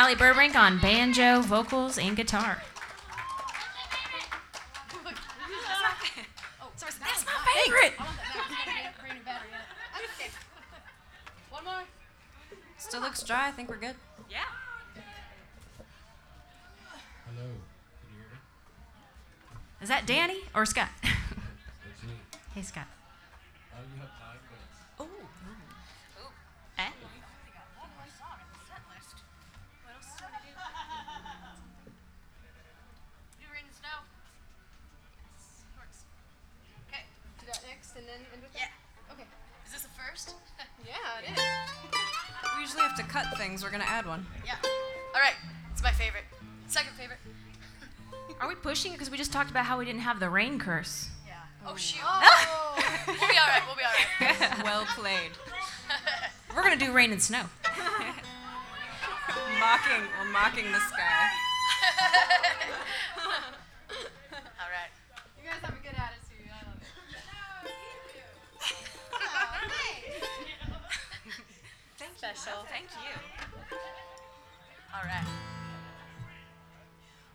Allie Burbank on banjo, vocals, and guitar. That's my favorite. One more. Still looks dry. I think we're good. Yeah. Hello, can you hear me? Is that Danny or Scott? That's me. Hey, Scott. You have 9 minutes. Oh. Eh? Do Rain and Snow. Works. Okay. Do that next and then end with that? Yeah. Okay. Is this the first? Yeah, it is. We usually have to cut things. We're gonna add one. Yeah. All right. It's my favorite. Second favorite. Are we pushing it because we just talked about how we didn't have the rain curse? Yeah. Oh shoot. Oh. We'll be all right. We'll be all right. Well played. We're gonna do rain and snow. We're mocking the sky.